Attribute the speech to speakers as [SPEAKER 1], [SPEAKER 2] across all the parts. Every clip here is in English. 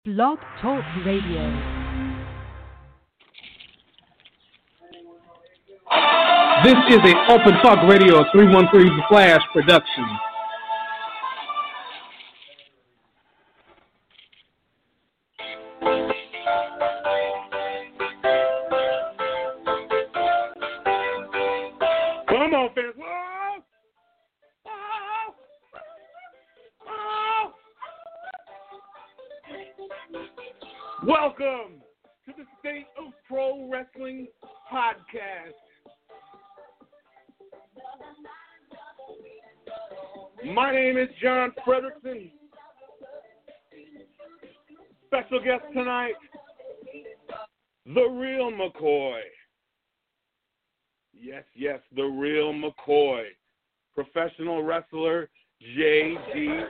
[SPEAKER 1] Blog Talk Radio.
[SPEAKER 2] This is a Open Talk Radio 313 Flash production.
[SPEAKER 3] Come on, fans. Whoa! Whoa! Whoa! Welcome to the State of Pro Wrestling Podcast. My name is John Fredrickson. Special guest tonight, The Real McCoy. Yes, The Real McCoy. Professional wrestler, JDX.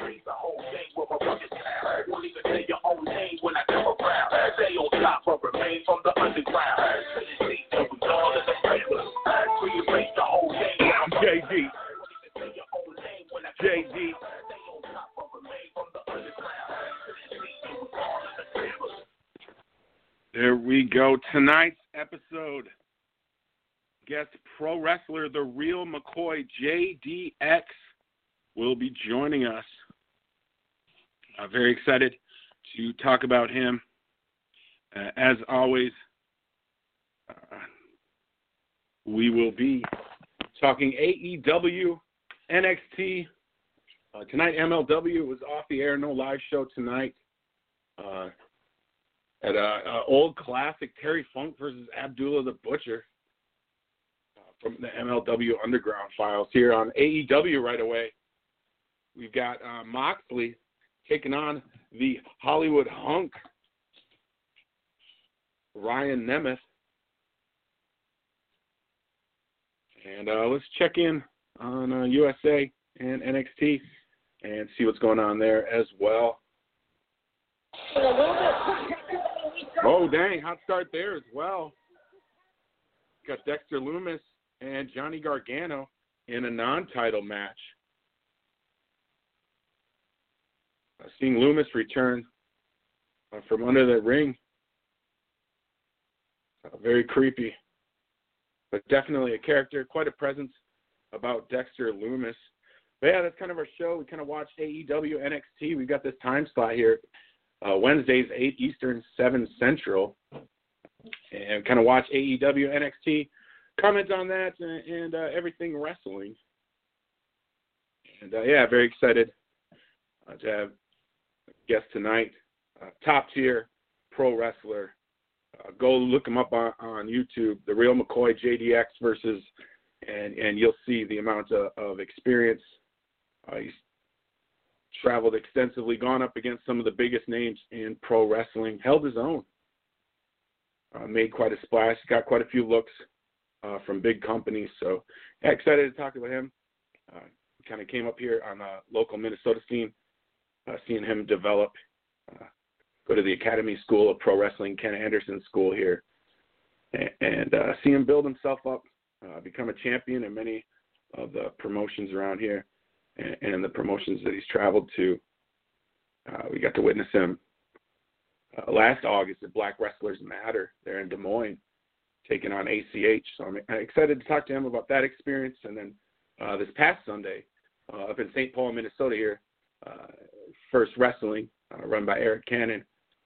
[SPEAKER 3] JD. There we go. Tonight's episode, guest pro wrestler, The Real McCoy, JDX, will be joining us. Very excited to talk about him. As always, we will be talking AEW, NXT. Tonight, MLW was off the air, no live show tonight. At old classic, Terry Funk versus Abdullah the Butcher from the MLW Underground Files. Here on AEW right away, we've got Moxley taking on the Hollywood Hunk, Ryan Nemeth. And let's check in on USA and NXT and see what's going on there as well. Oh, dang, hot start there as well. Got Dexter Lumis and Johnny Gargano in a non-title match. Seeing Lumis return from under the ring. Very creepy, but definitely a character, quite a presence about Dexter Lumis. But yeah, that's kind of our show. We kind of watched AEW, NXT. We've got this time slot here. Wednesdays, 8 Eastern, 7 Central. And kind of watch AEW, NXT, comment on that, and everything wrestling. And yeah, very excited to have a guest tonight. Top tier pro wrestler. Go look him up on YouTube, The Real McCoy, JDX versus, and you'll see the amount of experience. He's traveled extensively, gone up against some of the biggest names in pro wrestling, held his own, made quite a splash, got quite a few looks from big companies. So yeah, excited to talk about him. Kind of came up here on a local Minnesota scene, seeing him develop, go to the Academy School of Pro Wrestling, Ken Anderson School here, and see him build himself up, become a champion in many of the promotions around here. And the promotions that he's traveled to. We got to witness him last August at Black Wrestlers Matter there in Des Moines, taking on ACH. So I'm excited to talk to him about that experience. And then this past Sunday, up in St. Paul, Minnesota here, First Wrestling, run by Eric Cannon,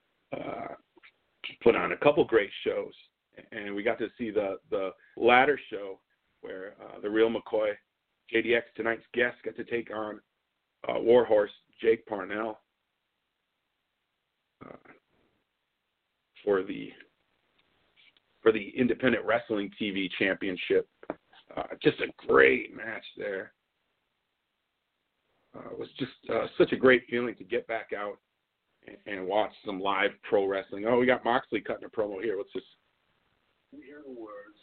[SPEAKER 3] put on a couple great shows. And we got to see the latter show where The Real McCoy, JDX, tonight's guest, got to take on Warhorse Jake Parnell for the Independent Wrestling TV Championship. Just a great match there. It was just such a great feeling to get back out and watch some live pro wrestling. Oh, we got Moxley cutting a promo here. Let's just hear the words.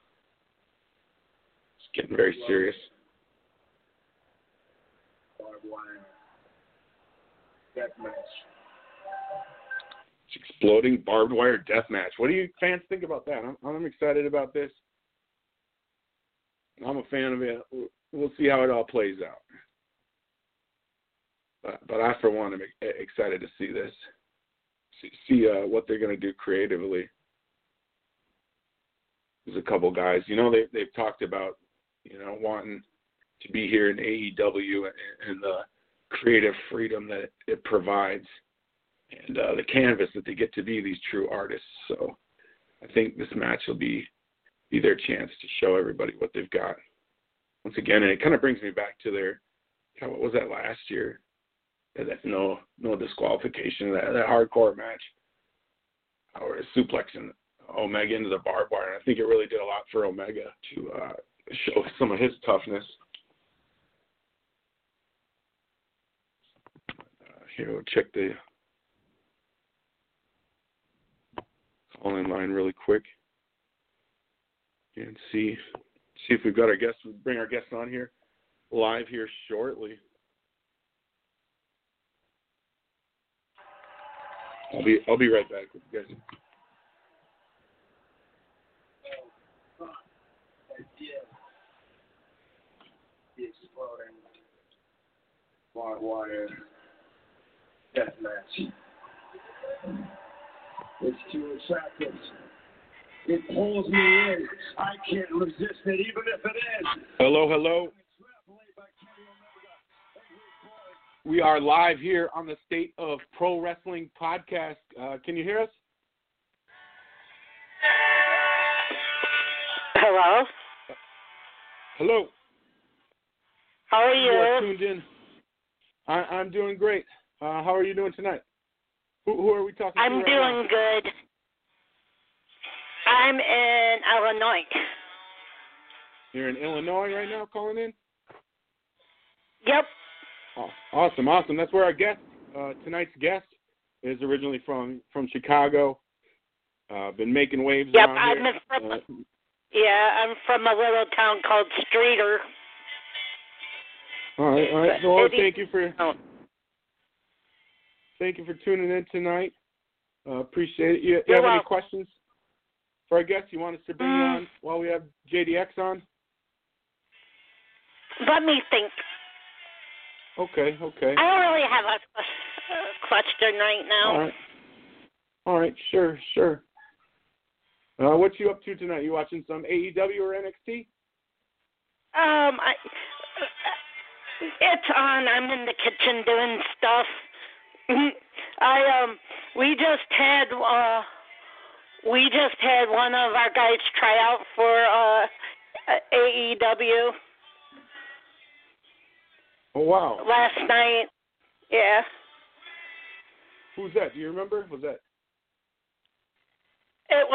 [SPEAKER 3] It's getting very serious. Barbed wire death match. It's exploding barbed wire death match. What do you fans think about that? I'm excited about this. I'm a fan of it. We'll see how it all plays out. But I, for one, am excited to see this. see what they're going to do creatively. There's a couple guys, they've talked about, wanting to be here in AEW and the creative freedom that it provides and the canvas that they get to be these true artists. So I think this match will be their chance to show everybody what they've got. Once again, and it kind of brings me back to their, what was that last year? That no disqualification, that hardcore match, or suplexing Omega into the barbed wire. And I think it really did a lot for Omega to show some of his toughness. Here, we'll check the call-in line really quick and see if we've got our guests. We'll bring our guests on here live here shortly. I'll be right back with you guys. Exploding barbed wire death match. It's too attractive. It pulls me in. I can't resist it, even if it is. Hello. We are live here on the State of Pro Wrestling podcast. Can you hear us?
[SPEAKER 4] Hello.
[SPEAKER 3] Hello.
[SPEAKER 4] How are you?
[SPEAKER 3] You are tuned in. I'm doing great. How are you doing tonight? Who are we talking to?
[SPEAKER 4] I'm doing good. I'm in Illinois.
[SPEAKER 3] You're in Illinois right now, calling in?
[SPEAKER 4] Yep.
[SPEAKER 3] Oh, awesome. That's where our guest, tonight's guest, is originally from Chicago. Been making waves around here.
[SPEAKER 4] I'm from a little town called Streeter.
[SPEAKER 3] All right. Well, thank you for tuning in tonight. Appreciate it. You have any questions for our guest you want us to bring you on while we have JDX on?
[SPEAKER 4] Let me think.
[SPEAKER 3] Okay.
[SPEAKER 4] I don't really have a question right now.
[SPEAKER 3] All right. Sure. What you up to tonight? You watching some AEW or NXT?
[SPEAKER 4] It's on. I'm in the kitchen doing stuff. We just had one of our guys try out for AEW.
[SPEAKER 3] Oh wow!
[SPEAKER 4] Last night, yeah.
[SPEAKER 3] Who's that? Do you remember? Was that?
[SPEAKER 4] It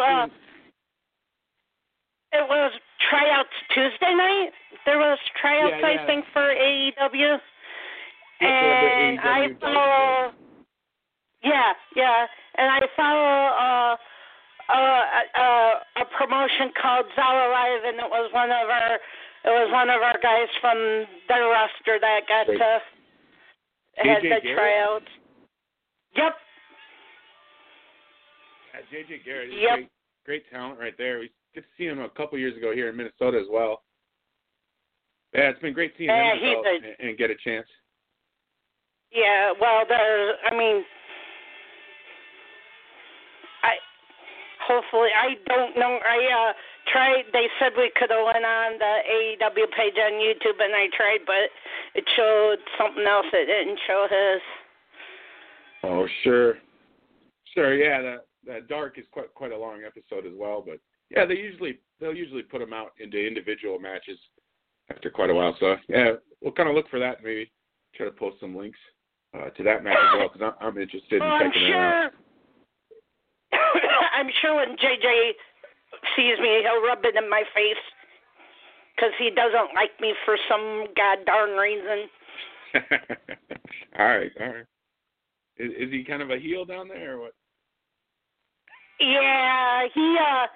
[SPEAKER 4] was tryouts Tuesday night. There was tryouts, I think, for AEW. And I follow. And I follow a promotion called Zala Live, and it was one of our guys from their roster that got to had the tryouts. Yep.
[SPEAKER 3] JJ Garrett is great talent right there. We get to see him a couple years ago here in Minnesota as well. Yeah, it's been great seeing him develop and get a chance.
[SPEAKER 4] Yeah, well, hopefully, I don't know. I tried. They said we could have went on the AEW page on YouTube, and I tried, but it showed something else. It didn't show his.
[SPEAKER 3] Oh, sure. Yeah, that Dark is quite a long episode as well, but yeah, they'll usually put them out into individual matches after quite a while. So yeah, we'll kind of look for that. And maybe try to post some links to that match as well, because I'm interested in checking it out.
[SPEAKER 4] I'm sure when JJ sees me, he'll rub it in my face because he doesn't like me for some god darn reason.
[SPEAKER 3] All right. Is he kind of a heel down there or what?
[SPEAKER 4] Yeah, he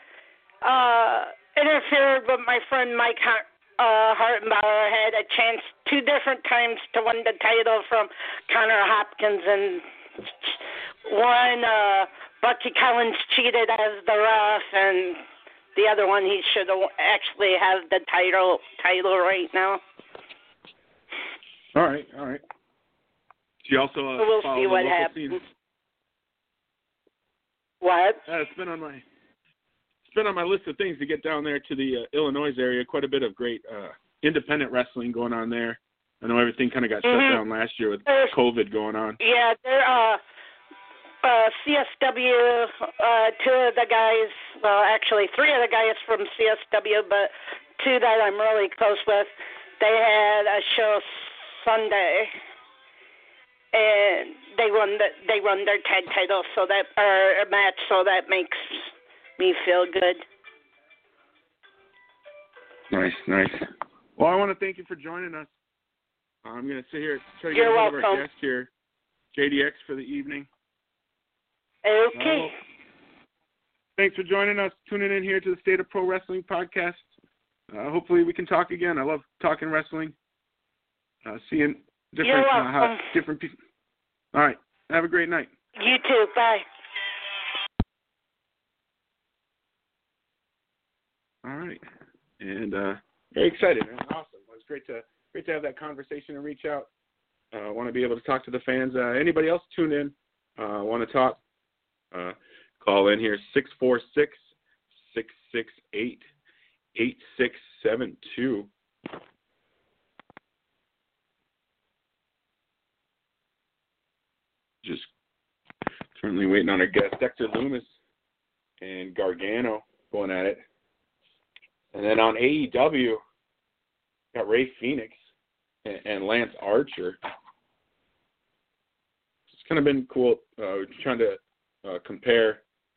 [SPEAKER 4] interfered with my friend Mike Hartenbauer. Had a chance 2 different times to win the title from Connor Hopkins, and one Bucky Collins cheated as the ref, and the other one he should actually have the title right now.
[SPEAKER 3] All right. She also
[SPEAKER 4] we'll see what happens. What?
[SPEAKER 3] It's been on my list of things to get down there to the Illinois area. Quite a bit of great independent wrestling going on there. I know everything kind of got shut down last year with COVID going on.
[SPEAKER 4] Yeah, they're CSW. Two of the guys, well, actually 3 of the guys from CSW, but 2 that I'm really close with. They had a show Sunday, and they run their tag title, so that or a match, so that makes me feel good.
[SPEAKER 3] Nice. Well, I want to thank you for joining us. I'm going to sit here try to get
[SPEAKER 4] You're
[SPEAKER 3] one of our
[SPEAKER 4] welcome.
[SPEAKER 3] guests here, JDX, for the evening.
[SPEAKER 4] Okay.
[SPEAKER 3] Thanks for joining us, tuning in here to the State of Pro Wrestling podcast. Hopefully we can talk again. I love talking wrestling, seeing different people. All right. Have a great night.
[SPEAKER 4] You too. Bye.
[SPEAKER 3] All right. And very excited, man. Awesome. It was great to have that conversation and reach out. I want to be able to talk to the fans. Anybody else tune in, want to talk, call in here, 646-668-8672. Just currently waiting on our guest, Dexter Lumis and Gargano going at it. And then on AEW, got Ray Phoenix and Lance Archer. It's kind of been cool. Trying to compare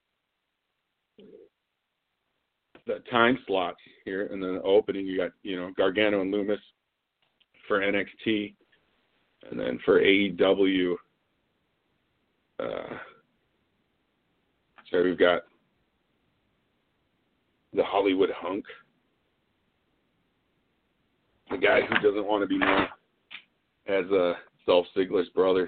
[SPEAKER 3] the time slots here, and then the opening you got Gargano and Lumis for NXT, and then for AEW. So we've got the Hollywood Hunk, the guy who doesn't want to be known as Dolph Ziggler's brother,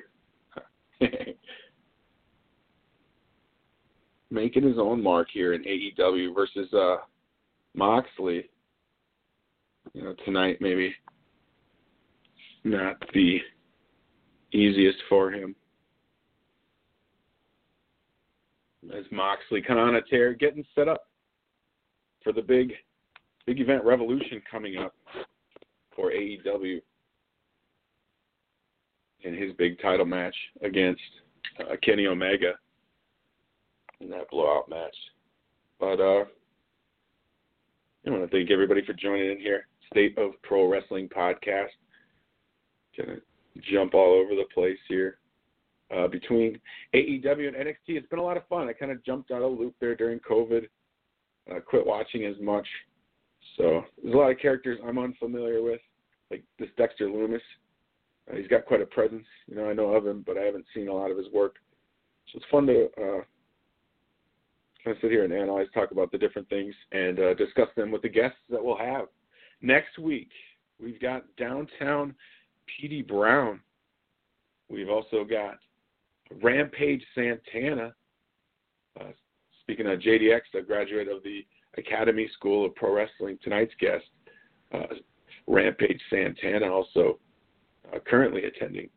[SPEAKER 3] making his own mark here in AEW versus Moxley. Tonight maybe not the easiest for him, as Moxley kind of on a tear, getting set up for the big event Revolution coming up for AEW in his big title match against Kenny Omega in that blowout match. But I want to thank everybody for joining in here. State of Pro Wrestling podcast. Gonna jump all over the place here. Between AEW and NXT, it's been a lot of fun. I kind of jumped out of the loop there during COVID. Quit watching as much. So there's a lot of characters I'm unfamiliar with, like this Dexter Lumis. He's got quite a presence. I know of him, but I haven't seen a lot of his work. So it's fun to kind of sit here and analyze, talk about the different things, and discuss them with the guests that we'll have. Next week, we've got Downtown Petey Brown. We've also got Rampage Santana. Speaking of JDX, a graduate of the Academy School of Pro Wrestling, tonight's guest, Rampage Santana, also currently attending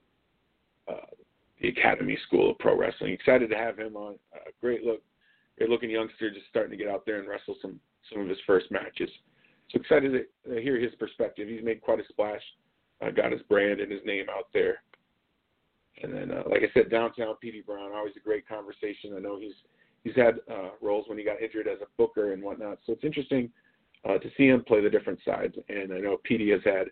[SPEAKER 3] the Academy School of Pro Wrestling. Excited to have him on. Great-looking youngster, just starting to get out there and wrestle some of his first matches. So excited to hear his perspective. He's made quite a splash, got his brand and his name out there. And then, like I said, Downtown Petey Brown, always a great conversation. I know he's had roles when he got injured as a booker and whatnot. So it's interesting to see him play the different sides. And I know Petey has had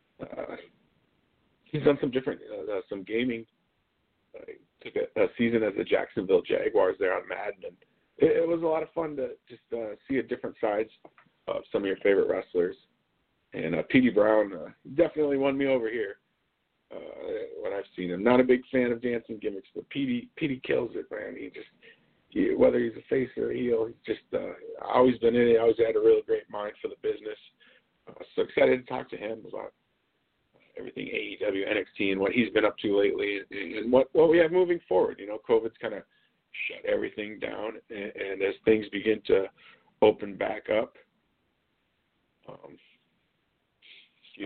[SPEAKER 3] he's done some different some gaming. Took a season as the Jacksonville Jaguars there on Madden, and it was a lot of fun to just see a different sides of some of your favorite wrestlers. And Petey Brown definitely won me over here when I've seen him. Not a big fan of dancing gimmicks, but Petey kills it, man. Whether he's a face or a heel, he's just always been in it. Always had a really great mind for the business. So excited to talk to him about everything AEW, NXT, and what he's been up to lately, and what we have moving forward. COVID's kind of shut everything down, and as things begin to open back up,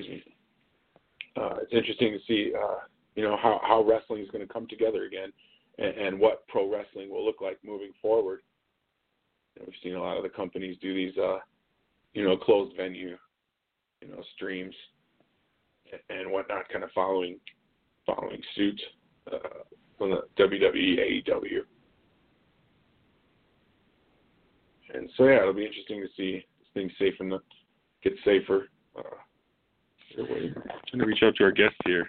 [SPEAKER 3] it's interesting to see, how wrestling is going to come together again and what pro wrestling will look like moving forward. We've seen a lot of the companies do these, closed venue, streams and whatnot, kind of following suit from the WWE, AEW. And so, yeah, it'll be interesting to see this thing get safer. Trying to reach out to our guest here.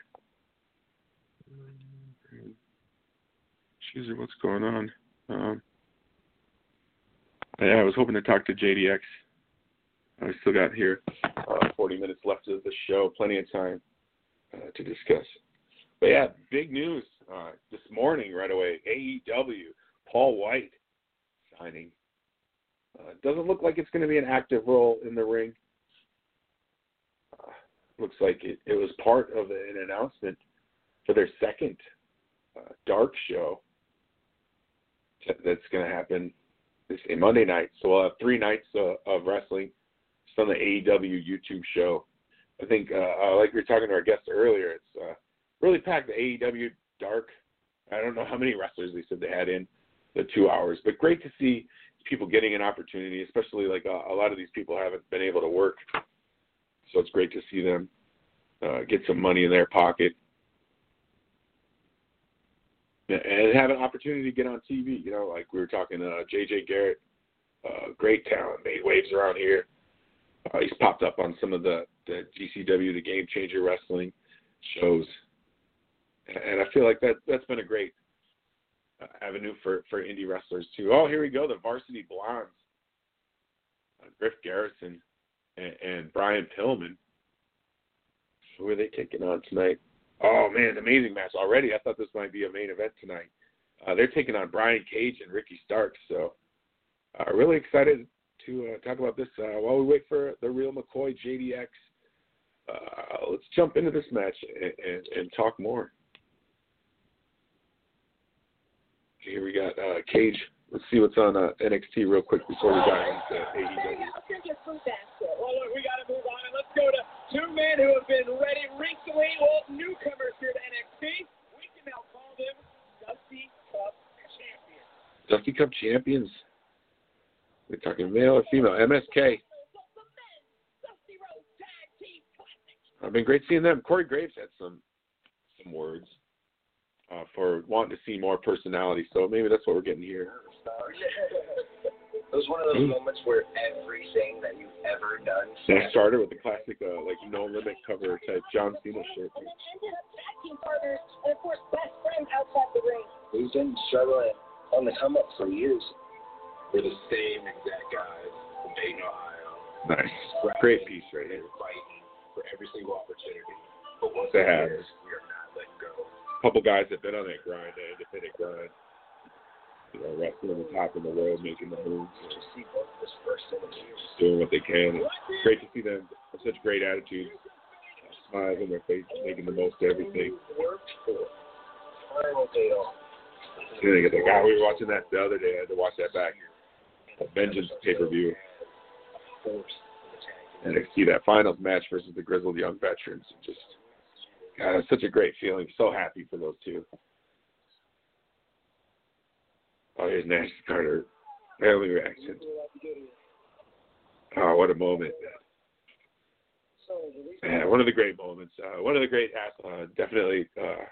[SPEAKER 3] Jeez, what's going on? I was hoping to talk to JDX. I still got here 40 minutes left of the show, plenty of time to discuss. But yeah, big news this morning right away. AEW, Paul White signing. Doesn't look like it's going to be an active role in the ring. Looks like it was part of an announcement for their second Dark show that's going to happen this Monday night. So we'll have 3 nights of wrestling. It's on the AEW YouTube show. I think, like we were talking to our guest earlier, it's really packed. The AEW Dark. I don't know how many wrestlers they said they had in the 2 hours, but great to see people getting an opportunity, especially like a lot of these people haven't been able to work. So it's great to see them get some money in their pocket and have an opportunity to get on TV. Like we were talking to JJ Garrett, great talent, made waves around here. He's popped up on some of the GCW, the Game Changer Wrestling shows. And I feel like that's been a great avenue for indie wrestlers too. Oh, here we go, the Varsity Blondes. Griff Garrison and Brian Pillman. Who are they taking on tonight? Oh, man, amazing match already. I thought this might be a main event tonight. They're taking on Brian Cage and Ricky Starks. So really excited to talk about this while we wait for the real McCoy, JDX. Let's jump into this match and talk more. Here we got Cage. Let's see what's on NXT real quick before we dive into AEW.
[SPEAKER 5] Well, look, we got to move on, and let's go to 2 men who have been ready recently. Well, newcomers here to NXT. We can now call them Dusty Cup Champions.
[SPEAKER 3] Dusty Cup Champions. We're talking male or female. MSK. I've been great seeing them. Corey Graves had some words for wanting to see more personality, so maybe that's what we're getting here.
[SPEAKER 5] It was one of those moments where everything that you've ever done.
[SPEAKER 3] And I started with the classic, No Limit cover type John Cena shirt.
[SPEAKER 5] And then ended up tag team partners and, of course, best friends outside the ring. We've been struggling on the come up for years. We're the same exact guys from Dayton, Ohio.
[SPEAKER 3] Nice. Great piece right here.
[SPEAKER 5] Fighting for every single opportunity. But once
[SPEAKER 3] they have,
[SPEAKER 5] we are not letting go.
[SPEAKER 3] A couple guys have been on that grind, that independent grind. Wrestling on the top of the world, making the moves, doing what they can. It's great to see them with such great attitudes, smiles on their face, making the most of everything. We were watching that the other day. I had to watch that back. A Vengeance pay-per-view. And to see that finals match versus the Grizzled Young Veterans. It's such a great feeling. So happy for those two. Oh, here's Nash Carter. Early reaction. Oh, what a moment. One of the great moments. One of the great, definitely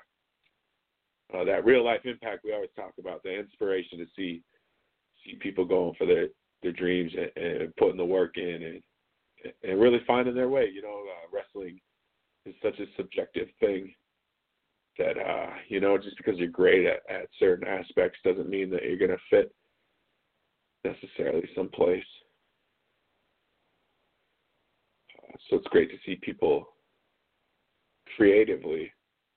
[SPEAKER 3] that real life impact we always talk about, the inspiration to see people going for their dreams and putting the work in and really finding their way. Wrestling is such a subjective thing that, just because you're great at certain aspects doesn't mean that you're going to fit necessarily someplace. So it's great to see people creatively,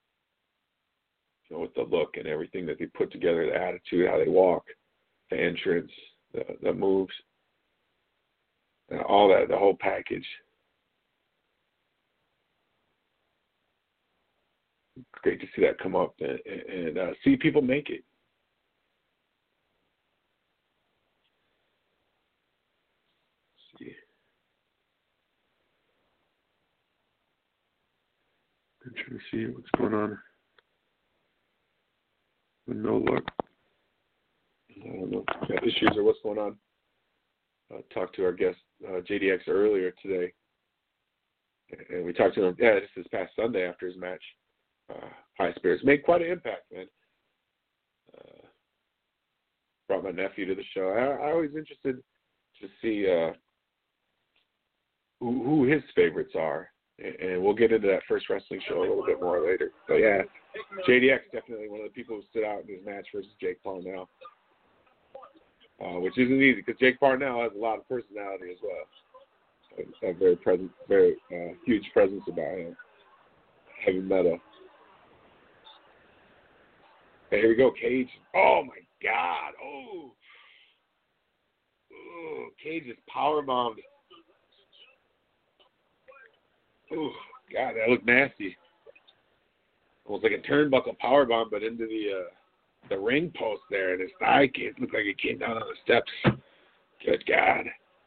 [SPEAKER 3] with the look and everything that they put together, the attitude, how they walk, the entrance, the moves, all that, the whole package. Great to see that come up and see people make it. Let's see. I'm trying to see what's going on. No luck. I don't know. Got issues or what's going on. Talked to our guest, JDX, earlier today. And we talked to him, this past Sunday after his match. High Spirits. Made quite an impact, man. Brought my nephew to the show. I always interested to see who his favorites are. And we'll get into that first wrestling show a little bit more later. But yeah, JDX definitely one of the people who stood out in his match versus Jake Parnell. Which isn't easy because Jake Parnell has a lot of personality as well. A very huge presence about him. Heavy metal. Hey, here we go, Cage. Oh my God! Oh, Cage is powerbombed. Oh God, that looked nasty. Almost like a turnbuckle powerbomb, but into the ring post there, and his thigh looked like it came down on the steps. Good God.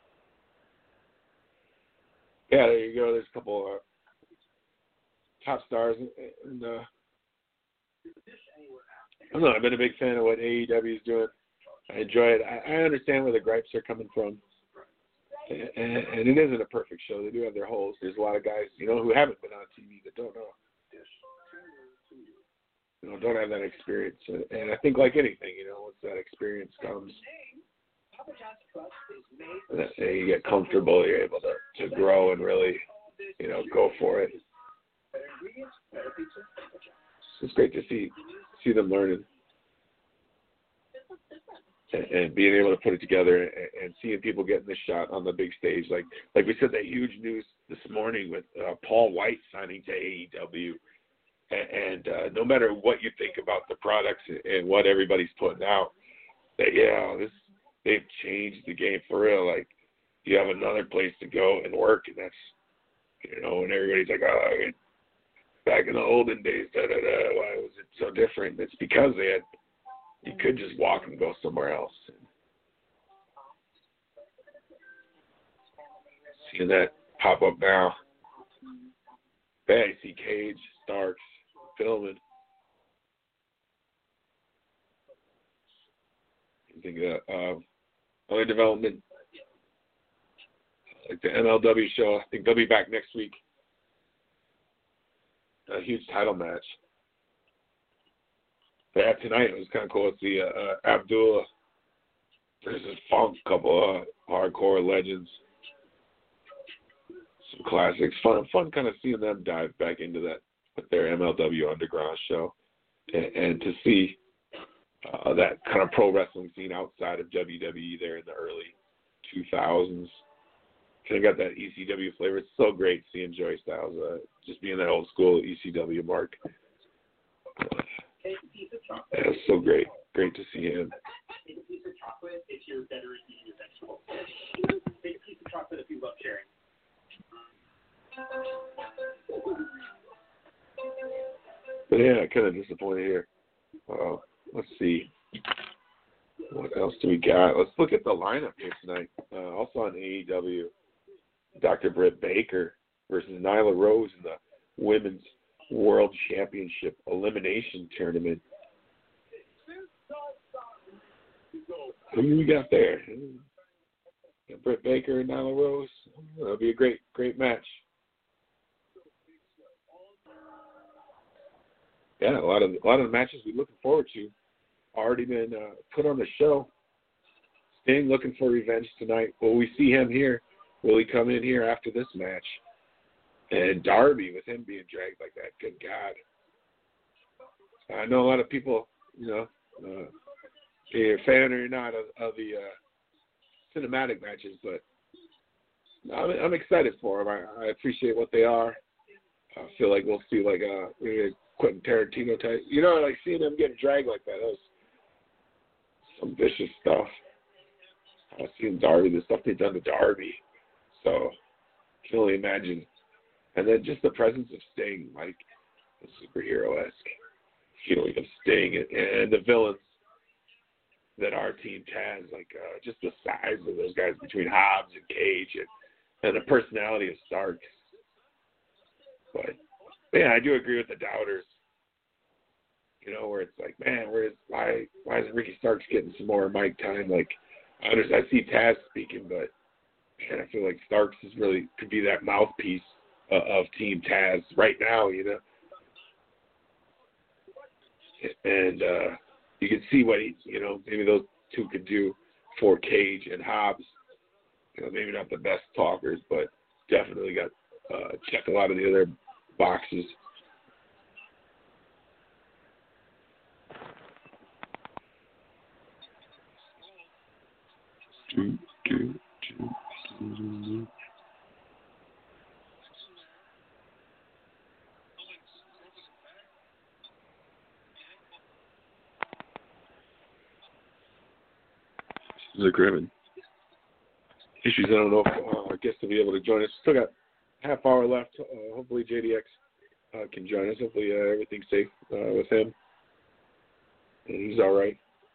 [SPEAKER 3] Yeah, there you go. There's a couple top stars. And, I don't know. I've been a big fan of what AEW is doing. I enjoy it. I understand where the gripes are coming from. And it isn't a perfect show. They do have their holes. There's a lot of guys, who haven't been on TV that don't know. Don't have that experience. And I think like anything, once that experience comes, you get comfortable, you're able to grow and really, go for it. It's great to see them learning and being able to put it together and seeing people getting the shot on the big stage. Like we said, that huge news this morning with Paul White signing to AEW. And no matter what you think about the products and what everybody's putting out, they've changed the game for real. Like, you have another place to go and work, and that's, and everybody's like, back in the olden days, why was it so different? It's because you could just walk and go somewhere else. Seeing that pop up now. I see Cage, Starks, filming. I think other development, like the MLW show. I think they'll be back next week. A huge title match. But tonight it was kind of cool to see Abdullah versus Funk, couple of hardcore legends. Some classics. Fun kind of seeing them dive back into that with their MLW Underground show. And to see that kind of pro wrestling scene outside of WWE there in the early 2000s. Kind of got that ECW flavor. It's so great seeing Joey Styles just being that old school ECW mark. It's so great. Great to see him.
[SPEAKER 5] Take a piece of chocolate if you're better at eating your vegetables. Take a piece of chocolate if you love sharing.
[SPEAKER 3] But yeah, kind of disappointed here. Let's see. What else do we got? Let's look at the lineup here tonight. Also on AEW, Dr. Britt Baker versus Nyla Rose in the Women's World Championship Elimination Tournament. Who do we got there? Britt Baker and Nyla Rose. That'll be a great match. Yeah, a lot of the matches we're looking forward to already been put on the show. Sting looking for revenge tonight. Will we see him here? Will he come in here after this match? And Darby, with him being dragged like that, good God. I know a lot of people, you're a fan or you're not of the cinematic matches, but I'm excited for them. I appreciate what they are. I feel like we'll see like a Quentin Tarantino type. Like seeing them get dragged like that. That was some vicious stuff. I've seen Darby, the stuff they've done to Darby. So I can only imagine. And then just the presence of Sting, like a superhero-esque feeling of Sting and the villains that our team has, like just the size of those guys between Hobbs and Cage and the personality of Starks. But yeah, I do agree with the doubters. You know, where it's like, man, why isn't Ricky Starks getting some more mic time? Like, I see Taz speaking, but man, I feel like Starks is really could be that mouthpiece of Team Taz right now. You know, and you can see what maybe those two could do for Cage and Hobbs. You know, maybe not the best talkers, but definitely got check a lot of the other boxes. The Griffin issues. I don't know if our guest will be able to join us. Still got half hour left. Hopefully JDX can join us. Hopefully everything's safe with him and he's all right.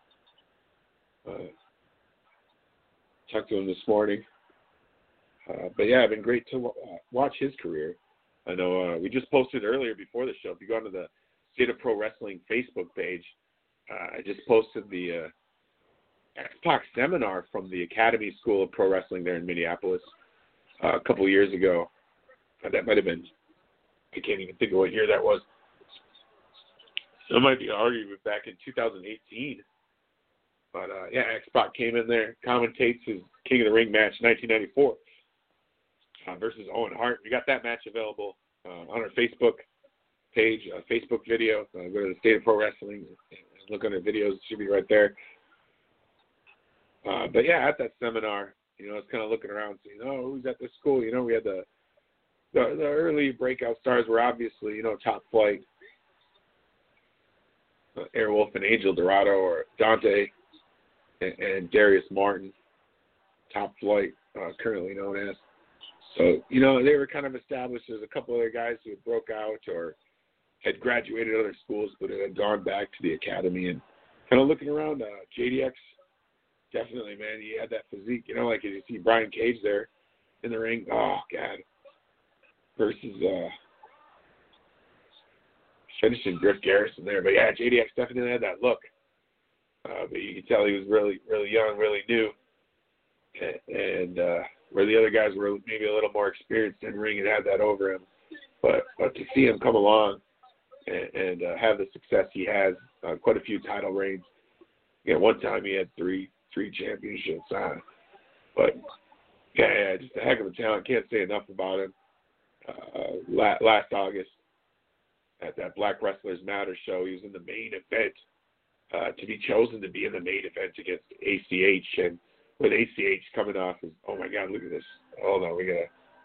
[SPEAKER 3] Talked to him this morning. But yeah, it's been great to watch his career. I know we just posted earlier before the show. If you go onto the State of Pro Wrestling Facebook page, I just posted the X-Pac seminar from the Academy School of Pro Wrestling there in Minneapolis a couple of years ago. That might have been, I can't even think of what year that was. That might be argued back in 2018. But, yeah, X-Pac came in there, commentates his King of the Ring match 1994 versus Owen Hart. We got that match available on our Facebook page, Facebook video. Go to the State of Pro Wrestling and look under videos. It should be right there. But, yeah, at that seminar, you know, it's kind of looking around, saying, oh, who's at this school? You know, we had the early breakout stars were obviously, you know, Top Flight, Airwolf and Angel Dorado, or Dante and Darius Martin, Top Flight, currently known as. So, you know, they were kind of established. There's a couple other guys who broke out or had graduated other schools, but had gone back to the academy. And kind of looking around, JDX, definitely, man, he had that physique. You know, like you see Brian Cage there in the ring. Oh, God. Versus finishing Griff Garrison there. But, yeah, JDX definitely had that look. But you could tell he was really, really young, really new. And where the other guys were maybe a little more experienced in ring and had that over him. But to see him come along and have the success he has, quite a few title reigns. Yeah, one time he had three championships. But, yeah, just a heck of a talent. Can't say enough about him. Last August at that Black Wrestlers Matter show, he was in the main event. To be chosen to be in the main event against ACH, and with ACH coming off, oh my God, look at this! Hold on, we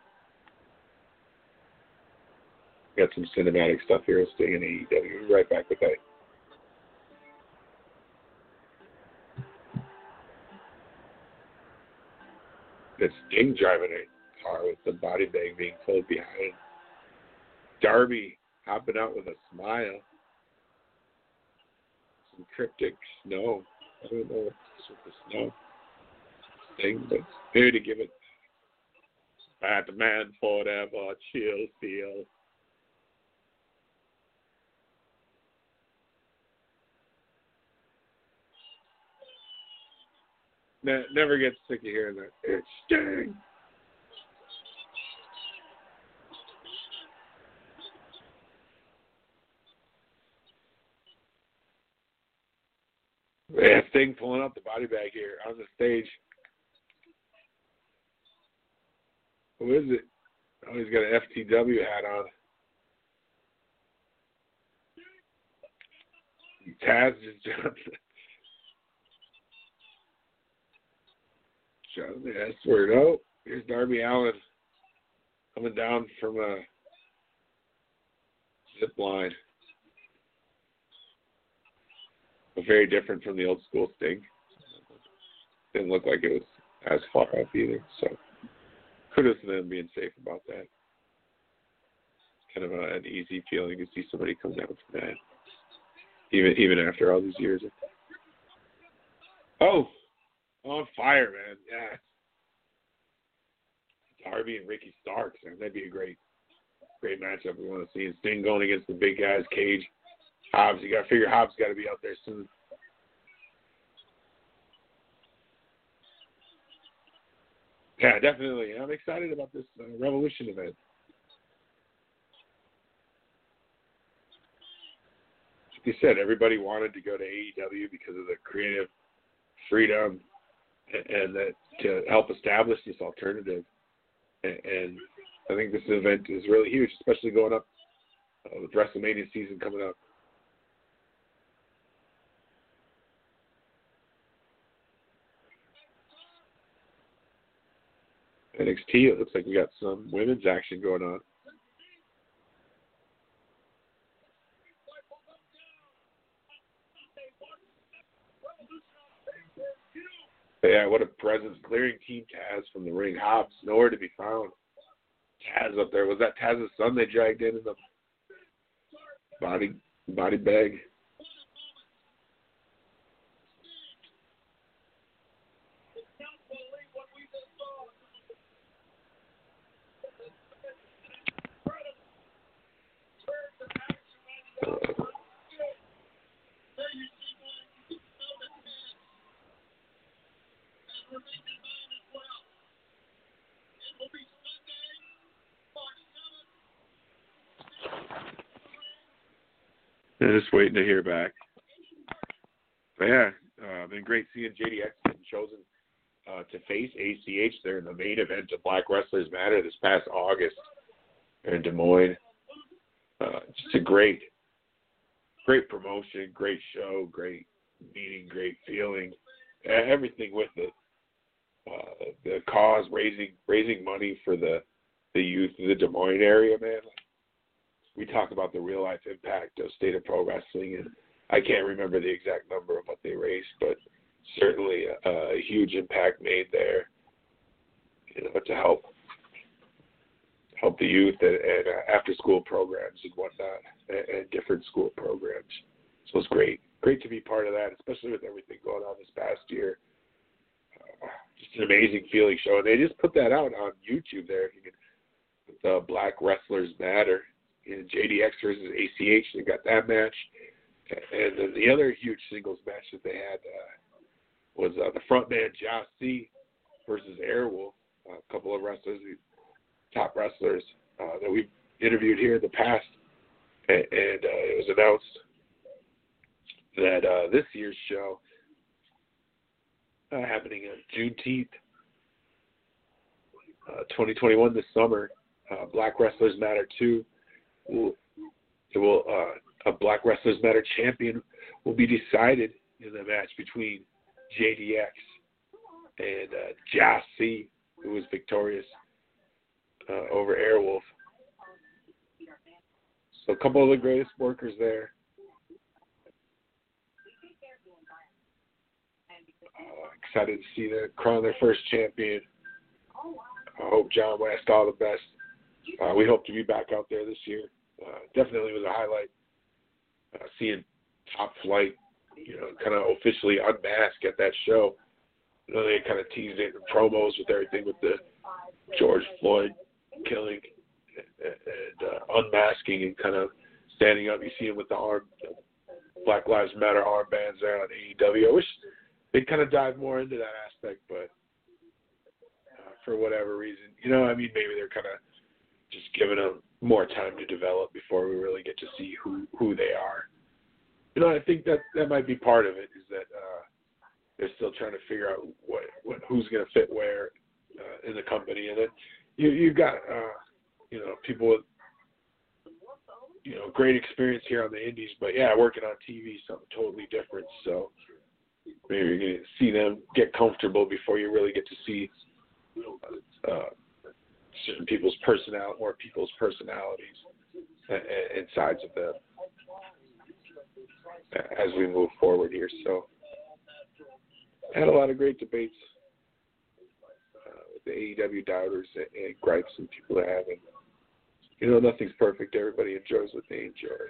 [SPEAKER 3] got some cinematic stuff here. Staying in AEW. We'll be right back with that. That's Sting driving a car with the body bag being pulled behind. Darby hopping out with a smile. Some cryptic snow. I don't know what's with the snow thing, but here to give it Batman forever, chill feel. Never gets sick of hearing that. It's Sting. Yeah, Sting pulling up the body bag here on the stage. Who is it? Oh, he's got an FTW hat on. Taz just jumped. That's where oh, here's Darby Allin coming down from a zip line. But very different from the old school Sting. Didn't look like it was as far up either. So kudos to them being safe about that. Kind of an easy feeling to see somebody come down from that, even after all these years. Oh, on fire, man! Yeah, Darby and Ricky Starks, man. That'd be a great matchup we want to see. And Sting going against the big guys, Cage Hobbs, you got to figure Hobbs got to be out there soon. Yeah, definitely. I'm excited about this Revolution event. Like you said, everybody wanted to go to AEW because of the creative freedom and that to help establish this alternative. And I think this event is really huge, especially going up with WrestleMania season coming up. NXT, it looks like we got some women's action going on. But yeah, what a presence. Clearing Team Taz from the ring. Hobbs, nowhere to be found. Taz up there. Was that Taz's son they dragged in the body bag? Just waiting to hear back. But yeah, been great seeing JDX getting chosen to face ACH there in the main event of Black Wrestlers Matter this past August in Des Moines. Just a great promotion, great show, great meeting, great feeling, everything with it. The cause, raising money for the youth of the Des Moines area, man. We talk about the real life impact of State of Pro Wrestling, and I can't remember the exact number of what they raised, but certainly a huge impact made there, to help the youth and after school programs and whatnot, and different school programs. So it's great to be part of that, especially with everything going on this past year. Just an amazing feeling show, and they just put that out on YouTube there. If you can, the Black Wrestlers Matter. In JDX versus ACH, they got that match. And then the other huge singles match that they had was the frontman Josh C versus Airwolf, a couple of wrestlers, top wrestlers that we've interviewed here in the past. And it was announced that this year's show, happening on Juneteenth, 2021 this summer, Black Wrestlers Matter 2, a Black Wrestlers Matter champion will be decided in the match between JDX and Josh C, who was victorious over Airwolf. So a couple of the greatest workers there. Excited to see them crown their first champion. I hope John West all the best. We hope to be back out there this year. Definitely was a highlight. Seeing Top Flight, kind of officially unmasked at that show. They kind of teased it in promos with everything with the George Floyd killing and unmasking and kind of standing up. You see him with the Black Lives Matter armbands there on AEW. I wish they'd kind of dive more into that aspect, but for whatever reason, maybe they're kind of just giving them more time to develop before we really get to see who they are. I think that might be part of it, is that they're still trying to figure out who's going to fit where in the company. And then you've got, people with, great experience here on the indies, but yeah, working on TV is something totally different. So maybe you're going to see them get comfortable before you really get to see certain people's personalities and sides of them as we move forward here. So I had a lot of great debates with the AEW doubters and gripes and people that have it. Nothing's perfect. Everybody enjoys what they enjoy.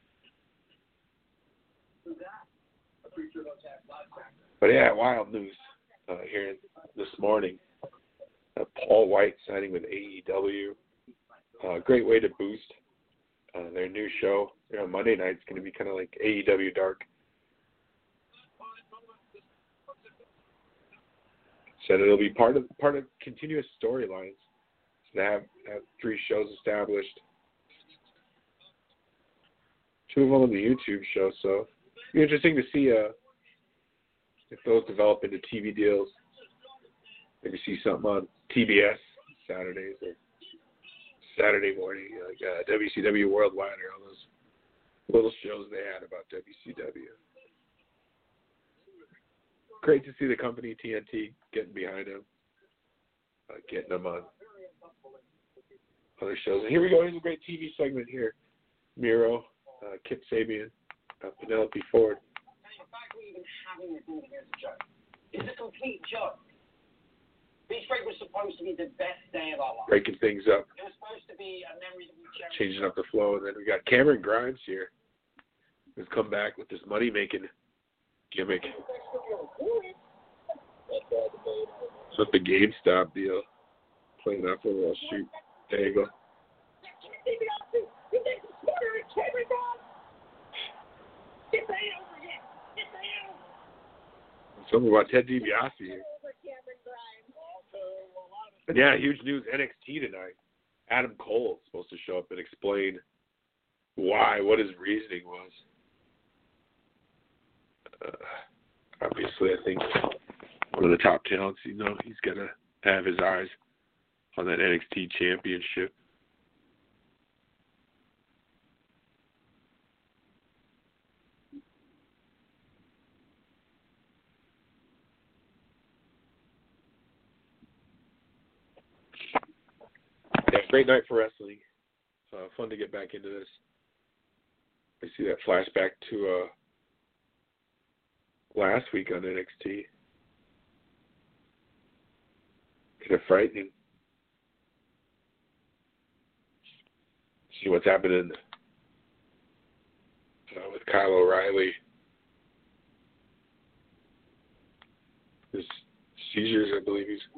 [SPEAKER 3] But yeah, wild news here this morning. Paul White signing with AEW. Great way to boost their new show, Monday night's going to be kind of like AEW Dark. Said it'll be part of continuous storylines. So they have 3 shows established. 2 of them on the YouTube show, so it'll be interesting to see if those develop into TV deals. Maybe see something on TBS Saturdays or Saturday morning, like WCW Worldwide or all those little shows they had about WCW. Great to see the company TNT getting behind him, getting them on other shows. And here we go. Here's a great TV segment here. Miro, Kip Sabian, Penelope Ford.
[SPEAKER 5] The fact we're even having this meeting is a joke. It's a complete joke. Beach break was supposed to be the best day of our lives.
[SPEAKER 3] Breaking things up.
[SPEAKER 5] It was supposed to be a memory that we cherish.
[SPEAKER 3] Changing up the flow. And then we got Cameron Grimes here, who's come back with this money-making gimmick. With the GameStop deal. Playing off of a shoot. There you go. Something about Ted DiBiase here. Yeah, huge news. NXT tonight. Adam Cole is supposed to show up and explain what his reasoning was. Obviously, I think one of the top talents, he's going to have his eyes on that NXT championship. Yeah, great night for wrestling. Fun to get back into this. I see that flashback to last week on NXT. Kind of frightening. See what's happening with Kyle O'Reilly. His seizures, I believe he's.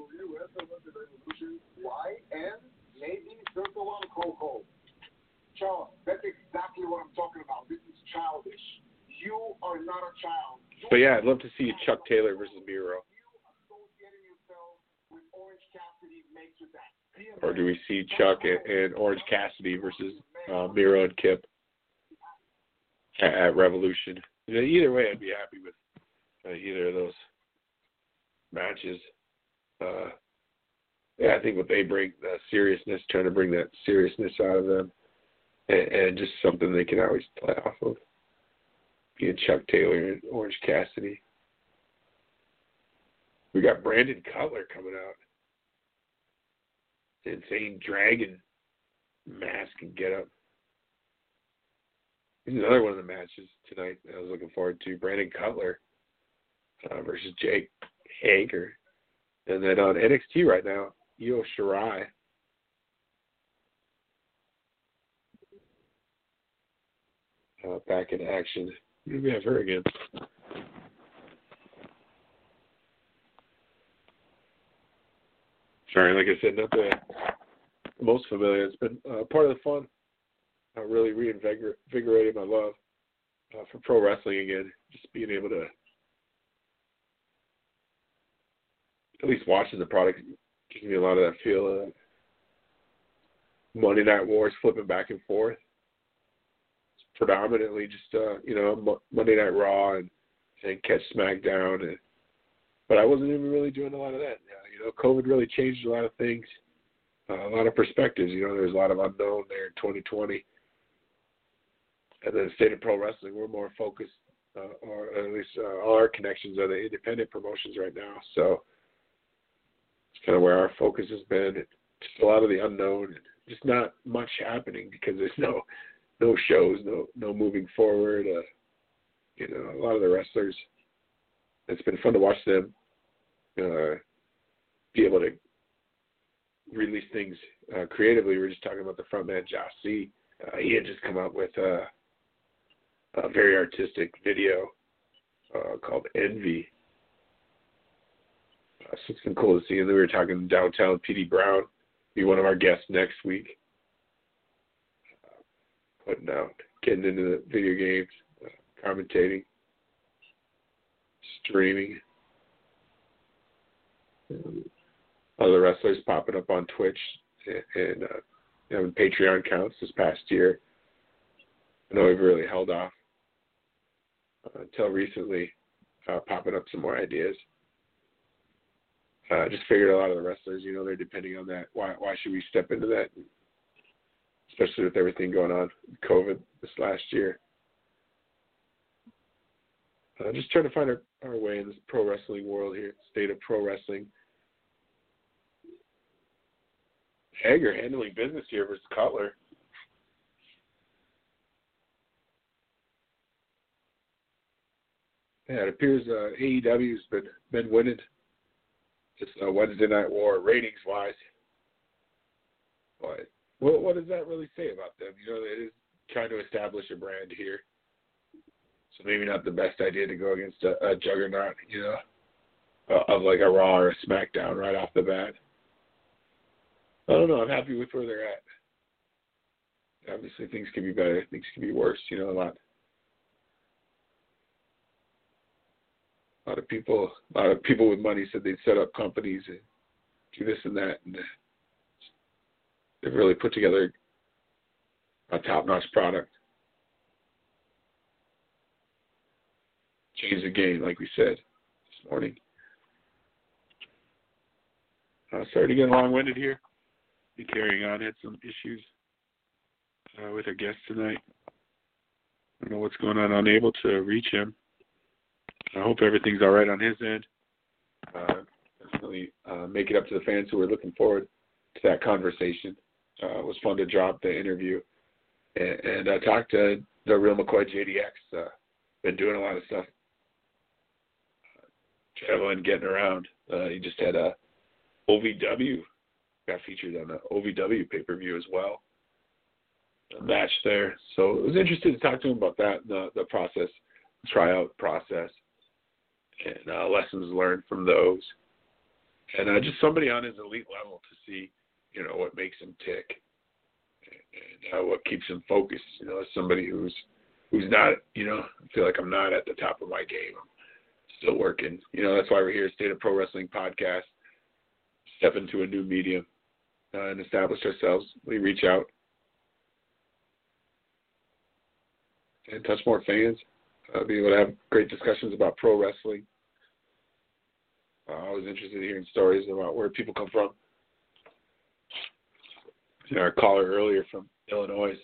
[SPEAKER 6] Why? And maybe circle on Coco. Charles, that's exactly what I'm talking about. This is childish. You are not a child.
[SPEAKER 3] But yeah, I'd love to see Chuck Taylor versus Miro. Or do we see Chuck and Orange Cassidy versus Miro and Kip at Revolution? Either way, I'd be happy with either of those matches. I think what they bring, the seriousness, trying to bring that seriousness out of them, and just something they can always play off of. Being Chuck Taylor and Orange Cassidy. We got Brandon Cutler coming out. Insane dragon mask and get up. Here's another one of the matches tonight that I was looking forward to. Brandon Cutler versus Jake Hager. And then on NXT right now, Io Shirai. Back in action. Maybe we have her again. Sorry, like I said, not the most familiar. It's been part of the fun. Really reinvigorated my love for pro wrestling again. Just being able to, at least watching the product, gives me a lot of that feel of Monday Night Wars flipping back and forth. It's predominantly just, Monday Night Raw and catch SmackDown. But I wasn't even really doing a lot of that. COVID really changed a lot of things, a lot of perspectives. There's a lot of unknown there in 2020. And then the state of pro wrestling, we're more focused, or at least all our connections are the independent promotions right now. So it's kind of where our focus has been. Just a lot of the unknown, and just not much happening because there's no shows, no moving forward. A lot of the wrestlers, it's been fun to watch them be able to release things creatively. We were just talking about the frontman, Josh C. He had just come out with a very artistic video called Envy. So it's been cool to see. And then we were talking downtown. P.D. Brown be one of our guests next week. Putting out getting into the video games, commentating, streaming. Other wrestlers popping up on Twitch and having Patreon accounts this past year. I know we've really held off until recently, popping up some more ideas. Just figured a lot of the wrestlers, they're depending on that. Why should we step into that? Especially with everything going on with COVID this last year. Just trying to find our way in this pro wrestling world here, state of pro wrestling. Hager handling business here versus Cutler. Yeah, it appears AEW's been winning this Wednesday Night War ratings-wise. But what does that really say about them? It is trying to establish a brand here. So maybe not the best idea to go against a juggernaut, of like a Raw or a SmackDown right off the bat. I don't know. I'm happy with where they're at. Obviously, things can be better. Things can be worse. A lot of people with money said they'd set up companies and do this and that, and they've really put together a top-notch product. Change the game, like we said this morning. Sorry to get long-winded here. Be carrying on. Had some issues with our guest tonight. I don't know what's going on. Unable to reach him. I hope everything's all right on his end. Definitely make it up to the fans who are looking forward to that conversation. It was fun to drop the interview and talk to the real McCoy JDX. Been doing a lot of stuff, traveling, getting around. He just had a OVW, got featured on the OVW pay-per-view as well. A match there. So I was interested to talk to him about that, the process, the tryout process, and lessons learned from those. And just somebody on his elite level to see, what makes him tick and what keeps him focused. As somebody who's not, I feel like I'm not at the top of my game. I'm still working. That's why we're here, State of Pro Wrestling Podcast. Step into a new medium and establish ourselves. We reach out and touch more fans. Be able to have great discussions about pro wrestling. I was interested in hearing stories about where people come from. Our caller earlier from Illinois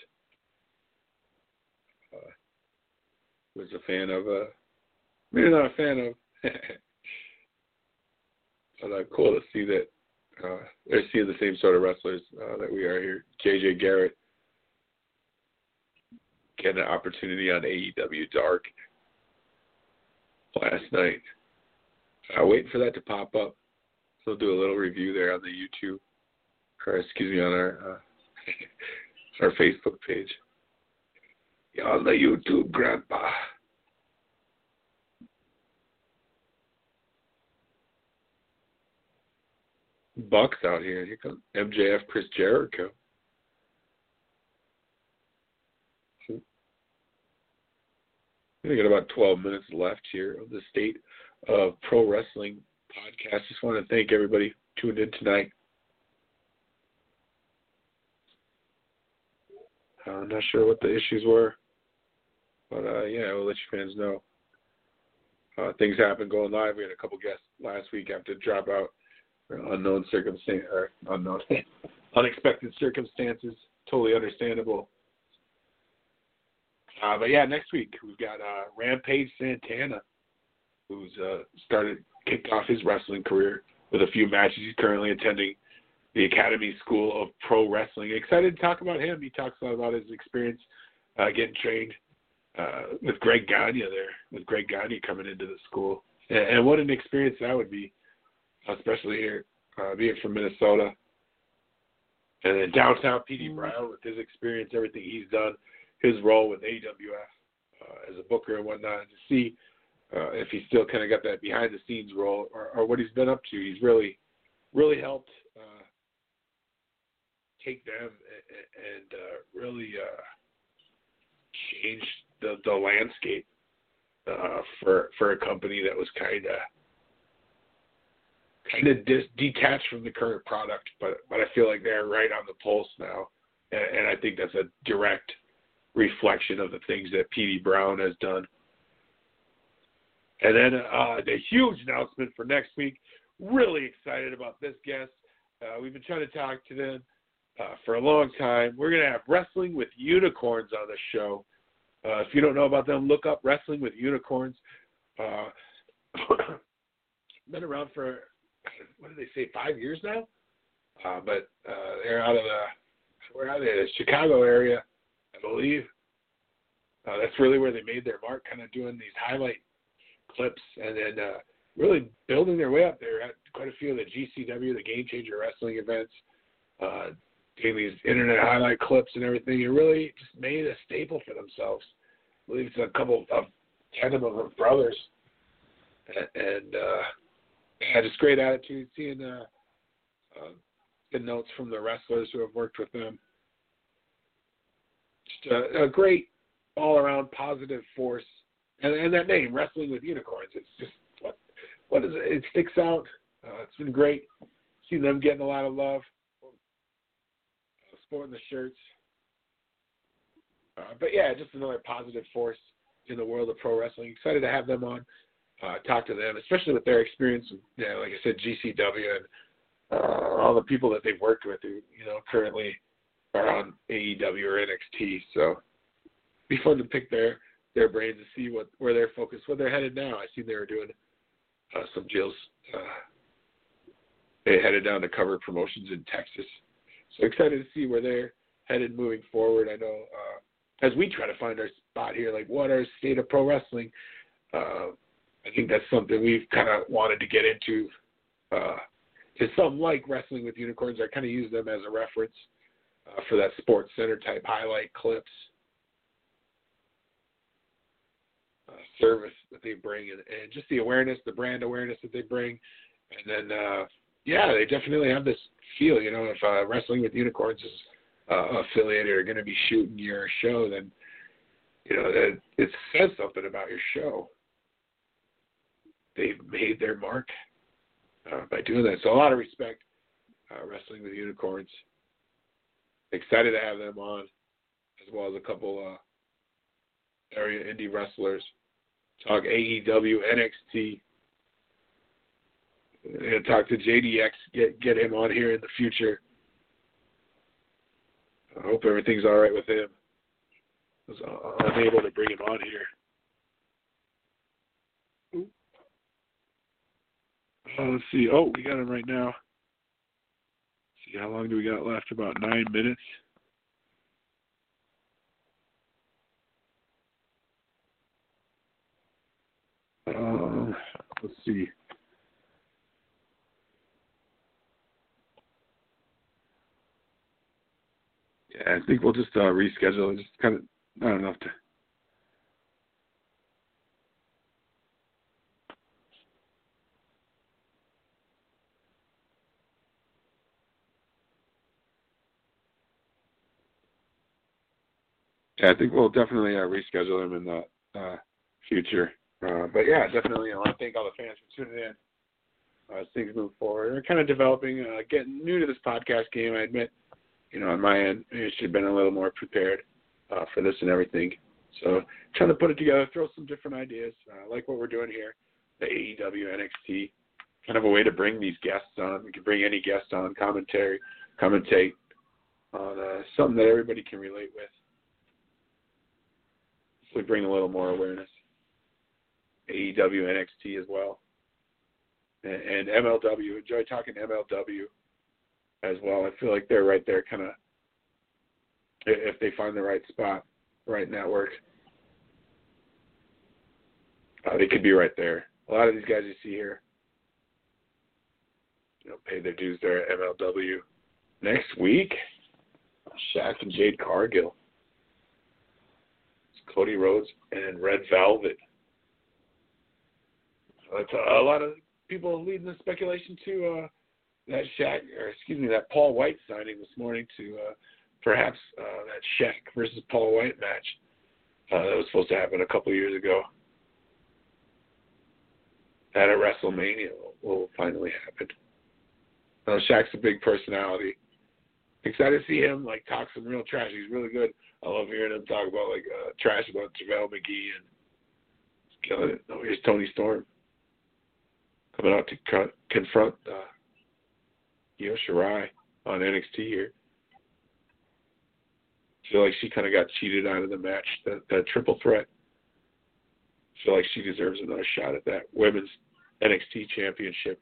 [SPEAKER 3] was a fan of, maybe not a fan of, but cool to see that they're seeing the same sort of wrestlers that we are here. JJ Garrett getting an opportunity on AEW Dark last night. Waiting for that to pop up. So we'll do a little review there on the YouTube, on our Facebook page. Yeah, on the YouTube, Grandpa. Bucks out here. Here comes MJF, Chris Jericho. We got about 12 minutes left here of the State of Pro Wrestling Podcast. Just want to thank everybody who tuned in tonight. I'm not sure what the issues were, but we'll let you fans know. Things happen going live. We had a couple guests last week have to drop out for unexpected circumstances. Totally understandable. But next week we've got Rampage Santana, who's kicked off his wrestling career with a few matches. He's currently attending the Academy School of Pro Wrestling. Excited to talk about him. He talks a lot about his experience getting trained with Greg Gagne there, with Greg Gagne coming into the school. And what an experience that would be, especially here, being from Minnesota. And then downtown P.D. Brown with his experience, everything he's done, his role with AWF as a booker and whatnot, to see if he's still kind of got that behind-the-scenes role or what he's been up to. He's really helped take them and really changed the landscape for a company that was kind of detached from the current product, but I feel like they're right on the pulse now, and I think that's a direct reflection of the things that P.D. Brown has done. And then the huge announcement for next week. Really excited about this guest. We've been trying to talk to them for a long time. We're going to have Wrestling with Unicorns on the show. If you don't know about them, look up Wrestling with Unicorns. Been around for, what did they say, 5 years now? But they're out of the Chicago area, I believe. That's really where they made their mark, kind of doing these highlight clips and then really building their way up. They're at quite a few of the GCW, the Game Changer Wrestling events, doing these internet highlight clips and everything. It really just made a staple for themselves. I believe it's a couple of 10 of them brothers. And just great attitude, seeing good notes from the wrestlers who have worked with them. Just a great all-around positive force. And that name, Wrestling with Unicorns, it's just, what is it? It sticks out. It's been great. Seeing them getting a lot of love, sporting the shirts. But yeah, just another positive force in the world of pro wrestling. Excited to have them on, talk to them, especially with their experience, like I said, GCW and all the people that they've worked with who, currently are on AEW or NXT. So it'd be fun to pick their brains and see where they're focused, where they're headed now. I see they were doing some deals. They headed down to Cover Promotions in Texas. So excited to see where they're headed moving forward. I know as we try to find our spot here, like what our state of pro wrestling, I think that's something we've kind of wanted to get into. To some like Wrestling with Unicorns, I kind of use them as a reference for that Sports Center type highlight clips. Service that they bring and just the awareness, the brand awareness that they bring. And then, they definitely have this feel, if Wrestling with Unicorns is affiliated or going to be shooting your show, then, it says something about your show. They've made their mark by doing that. So a lot of respect, Wrestling with Unicorns. Excited to have them on, as well as a couple area indie wrestlers. Talk AEW, NXT. And talk to JDX, get him on here in the future. I hope everything's all right with him. I was unable to bring him on here. Let's see. Oh, we got him right now. Let's see, how long do we got left? About 9 minutes. Let's see. Yeah, I think we'll just reschedule it. Just kind of not enough to. Yeah, I think we'll definitely reschedule him in the future. But yeah, definitely, I want to thank all the fans for tuning in as things move forward. We're kind of developing, getting new to this podcast game. I admit, on my end, I should have been a little more prepared for this and everything. So trying to put it together, throw some different ideas, like what we're doing here, the AEW NXT, kind of a way to bring these guests on. We can bring any guest on, commentate on something that everybody can relate with. So we bring a little more awareness. AEW, NXT as well. And MLW. Enjoy talking to MLW as well. I feel like they're right there kind of, if they find the right spot, right network, they could be right there. A lot of these guys you see here, pay their dues there at MLW. Next week, Shaq and Jade Cargill. It's Cody Rhodes and Red Velvet. It's a lot of people leading the speculation to that Paul White signing this morning to perhaps that Shaq versus Paul White match. that was supposed to happen a couple years ago. That at WrestleMania will finally happen. Shaq's a big personality. Excited to see him talk some real trash. He's really good. I love hearing him talk about trash about JaVale McGee and killing it. Oh, here's Toni Storm coming out to confront Io Shirai on NXT here. I feel like she kind of got cheated out of the match, that triple threat. I feel like she deserves another shot at that women's NXT championship.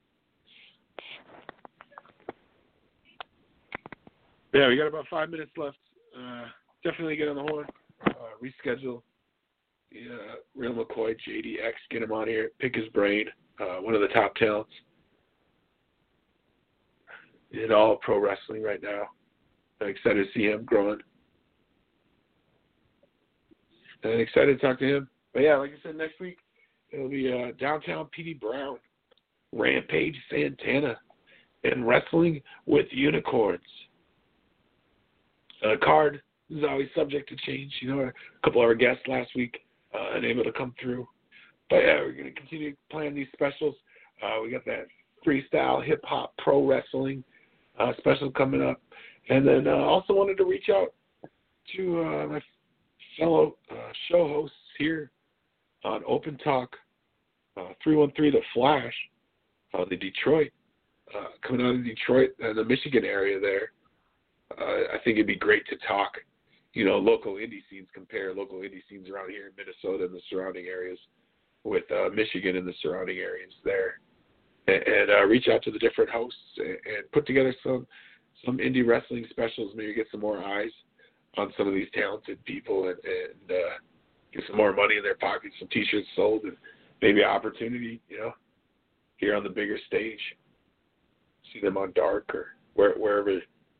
[SPEAKER 3] Yeah, we got about 5 minutes left. Definitely get on the horn. Reschedule. Real McCoy, JDX, get him on here. Pick his brain. One of the top talents in all pro wrestling right now. I'm excited to see him growing. And excited to talk to him. But yeah, like I said, next week it'll be Downtown Petey Brown, Rampage Santana, and Wrestling with Unicorns. Card is always subject to change. A couple of our guests last week unable to come through. But yeah, we're going to continue playing these specials. We got that freestyle hip-hop pro wrestling special coming up. And then also wanted to reach out to my fellow show hosts here on Open Talk 313 The Flash, the Detroit, coming out of Detroit and the Michigan area there. I think it'd be great to talk, local indie scenes, compare local indie scenes around here in Minnesota and the surrounding areas with Michigan and the surrounding areas there. And reach out to the different hosts and put together some indie wrestling specials, maybe get some more eyes on some of these talented people and get some more money in their pockets, some T-shirts sold, and maybe an opportunity, here on the bigger stage. See them on Dark or wherever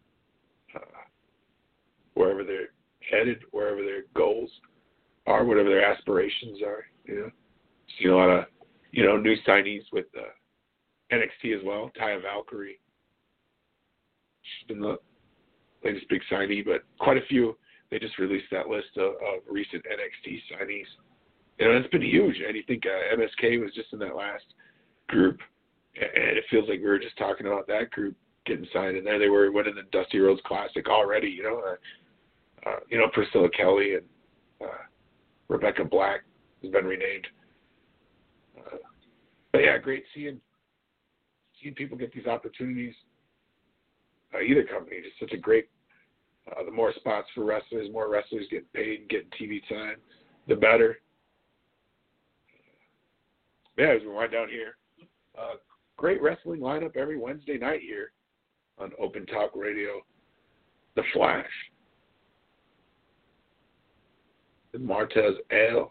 [SPEAKER 3] they're headed, wherever their goals are, whatever their aspirations are. Seen a lot of new signees with NXT as well. Taya Valkyrie, she's been the latest big signee, but quite a few. They just released that list of recent NXT signees. It's been huge. And you think MSK was just in that last group, and it feels like we were just talking about that group getting signed, and there they were winning the Dusty Rhodes Classic already. Priscilla Kelly and Rebecca Black has been renamed. But yeah, great seeing people get these opportunities. Either company, just such a great. The more spots for wrestlers, more wrestlers getting paid, getting TV time, the better. Yeah, as we wind down here, great wrestling lineup every Wednesday night here on Open Talk Radio. The Flash. And Martez L.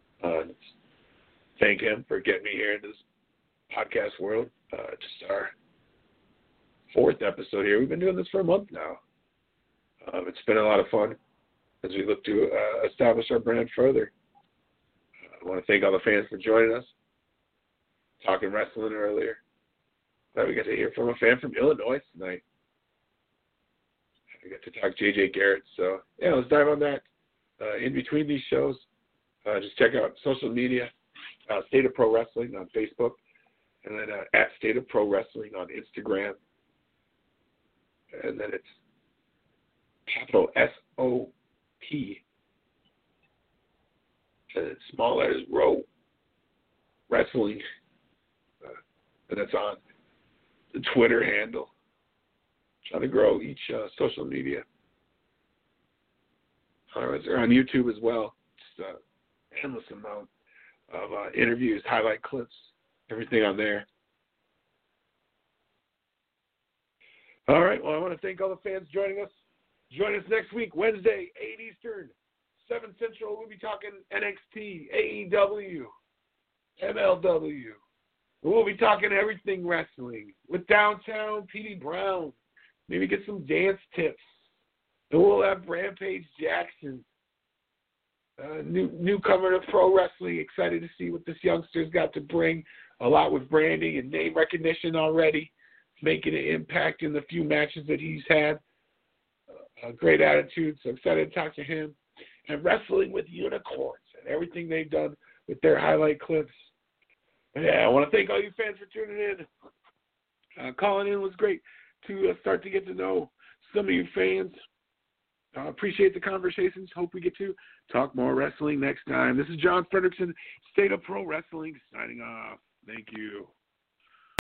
[SPEAKER 3] Thank him for getting me here into this podcast world. Just our 4th episode here. We've been doing this for a month now. It's been a lot of fun as we look to establish our brand further. I want to thank all the fans for joining us. Talking wrestling earlier. Glad we got to hear from a fan from Illinois tonight. We got to talk JJ Garrett. So, yeah, let's dive on that. In between these shows, just check out social media, State of Pro Wrestling on Facebook, and then at State of Pro Wrestling on Instagram. And then it's capital SOP. And it's small letters Row Wrestling. And that's on the Twitter handle. Trying to grow each social media. They're on YouTube as well. Just an endless amount of interviews, highlight clips, everything on there. All right. Well, I want to thank all the fans joining us. Join us next week, Wednesday, 8 Eastern, 7 Central. We'll be talking NXT, AEW, MLW. We'll be talking everything wrestling with Downtown Petey Brown. Maybe get some dance tips. And we'll have Rampage Jackson, newcomer to pro wrestling. Excited to see what this youngster's got to bring. A lot with branding and name recognition already, making an impact in the few matches that he's had. A great attitude, so excited to talk to him. and Wrestling with Unicorns and everything they've done with their highlight clips. But yeah, I want to thank all you fans for tuning in. Calling in was great to start to get to know some of you fans. Appreciate the conversations. Hope we get to talk more wrestling next time. This is John Fredrickson, State of Pro Wrestling, signing off. Thank you.